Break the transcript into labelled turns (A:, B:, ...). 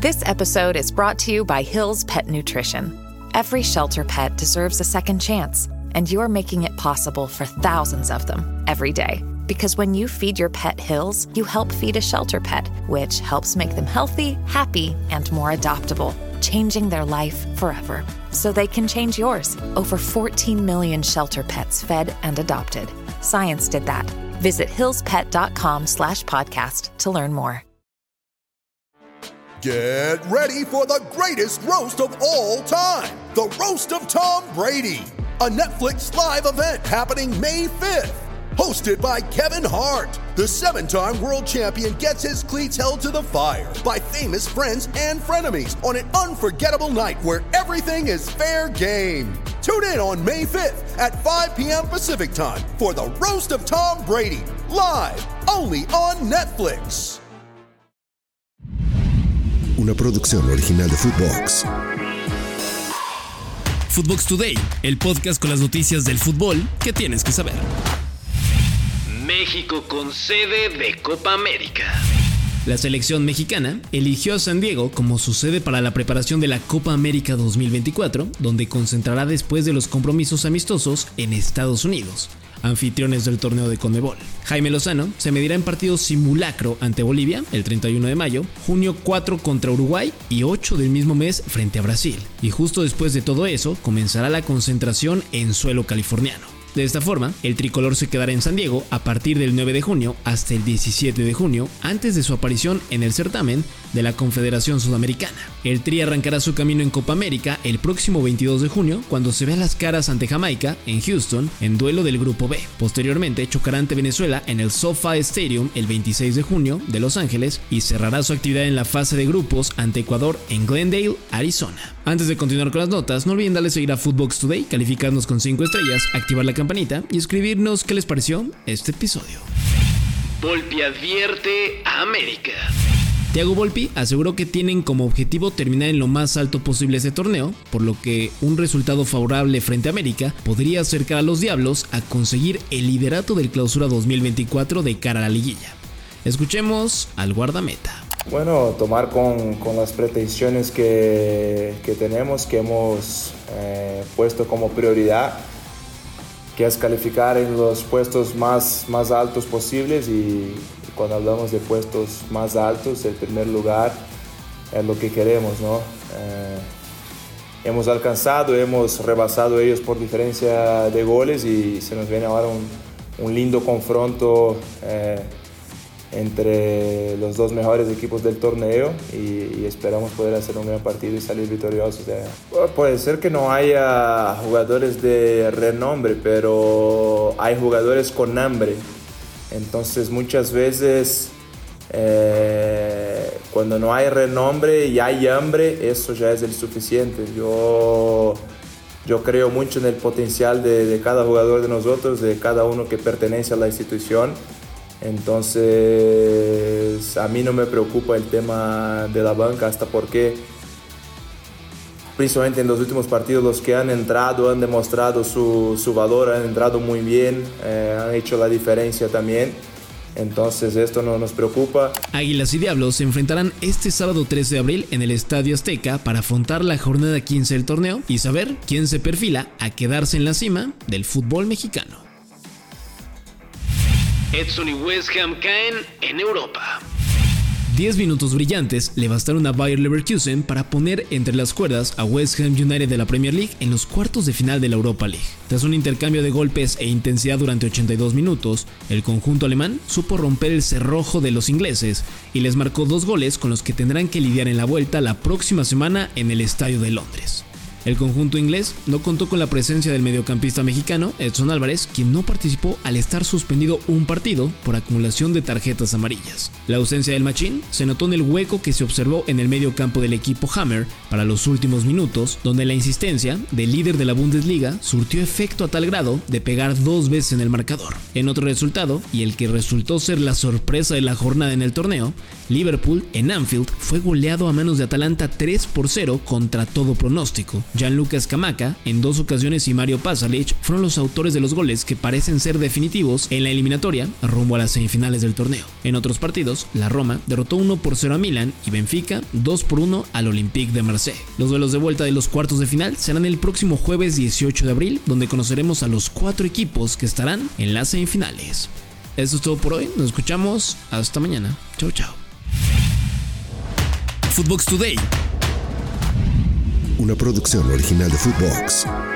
A: This episode is brought to you by Hill's Pet Nutrition. Every shelter pet deserves a second chance, and you're making it possible for thousands of them every day. Because when you feed your pet Hill's, you help feed a shelter pet, which helps make them healthy, happy, and more adoptable, changing their life forever. So they can change yours. Over 14 million shelter pets fed and adopted. Science did that. Visit hillspet.com/podcast to learn more.
B: Get ready for the greatest roast of all time. The Roast of Tom Brady. A Netflix live event happening May 5th. Hosted by Kevin Hart. The 7-time world champion gets his cleats held to the fire by famous friends and frenemies on an unforgettable night where everything is fair game. Tune in on May 5th at 5 p.m. Pacific time for the Roast of Tom Brady. Live, only on Netflix.
C: Una producción original de Footbox.
D: Footbox Today, el podcast con las noticias del fútbol que tienes que saber.
E: México con sede de Copa América.
D: La selección mexicana eligió a San Diego como su sede para la preparación de la Copa América 2024, donde concentrará después de los compromisos amistosos en Estados Unidos, anfitriones del torneo de Conmebol. Jaime Lozano se medirá en partido simulacro ante Bolivia el 31 de mayo, junio 4 contra Uruguay y 8 del mismo mes frente a Brasil. Y justo después de todo eso comenzará la concentración en suelo californiano. De esta forma, el tricolor se quedará en San Diego a partir del 9 de junio hasta el 17 de junio, antes de su aparición en el certamen de la Confederación Sudamericana. El Tri arrancará su camino en Copa América el próximo 22 de junio, cuando se vea las caras ante Jamaica en Houston en duelo del Grupo B. Posteriormente, chocará ante Venezuela en el SoFi Stadium el 26 de junio de Los Ángeles y cerrará su actividad en la fase de grupos ante Ecuador en Glendale, Arizona. Antes de continuar con las notas, no olviden darle seguir a Footbox Today, calificarnos con 5 estrellas, activar la campanita y escribirnos qué les pareció este episodio.
E: Volpi advierte a América.
D: Thiago Volpi aseguró que tienen como objetivo terminar en lo más alto posible ese torneo, por lo que un resultado favorable frente a América podría acercar a los Diablos a conseguir el liderato del Clausura 2024 de cara a la liguilla. Escuchemos al guardameta.
F: Bueno, tomar con las pretensiones que tenemos, que hemos puesto como prioridad, que es calificar en los puestos más altos posibles, y cuando hablamos de puestos más altos, el primer lugar es lo que queremos, ¿no? Hemos alcanzado, hemos rebasado ellos por diferencia de goles y se nos viene ahora un lindo confronto entre los dos mejores equipos del torneo y esperamos poder hacer un gran partido y salir victoriosos de allá. Puede ser que no haya jugadores de renombre, pero hay jugadores con hambre. Entonces muchas veces cuando no hay renombre y hay hambre, eso ya es el suficiente. Yo creo mucho en el potencial de cada jugador de nosotros, de cada uno que pertenece a la institución. Entonces a mí no me preocupa el tema de la banca, hasta porque principalmente en los últimos partidos los que han entrado han demostrado su valor, han entrado muy bien, han hecho la diferencia también. Entonces esto no nos preocupa.
D: Águilas y Diablos se enfrentarán este sábado 13 de abril en el Estadio Azteca para afrontar la jornada 15 del torneo y saber quién se perfila a quedarse en la cima del fútbol mexicano.
E: Edson y West Ham caen en Europa.
D: 10 minutos brillantes le bastaron a Bayer Leverkusen para poner entre las cuerdas a West Ham United de la Premier League en los cuartos de final de la Europa League. Tras un intercambio de golpes e intensidad durante 82 minutos, el conjunto alemán supo romper el cerrojo de los ingleses y les marcó 2 goles con los que tendrán que lidiar en la vuelta la próxima semana en el Estadio de Londres. El conjunto inglés no contó con la presencia del mediocampista mexicano Edson Álvarez, quien no participó al estar suspendido un partido por acumulación de tarjetas amarillas. La ausencia del Machín se notó en el hueco que se observó en el medio campo del equipo Hammer para los últimos minutos, donde la insistencia del líder de la Bundesliga surtió efecto a tal grado de pegar 2 veces en el marcador. En otro resultado, y el que resultó ser la sorpresa de la jornada en el torneo, Liverpool en Anfield fue goleado a manos de Atalanta 3-0 contra todo pronóstico, Gianluca Scamacca en 2 ocasiones y Mario Pasalic fueron los autores de los goles que parecen ser definitivos en la eliminatoria rumbo a las semifinales del torneo. En otros partidos, la Roma derrotó 1-0 a Milan y Benfica 2-1 al Olympique de Marsella. Los duelos de vuelta de los cuartos de final serán el próximo jueves 18 de abril, donde conoceremos a los 4 equipos que estarán en las semifinales. Eso es todo por hoy, nos escuchamos hasta mañana. Chau chau.
G: Footbox Today.
C: Una producción original de Footbox.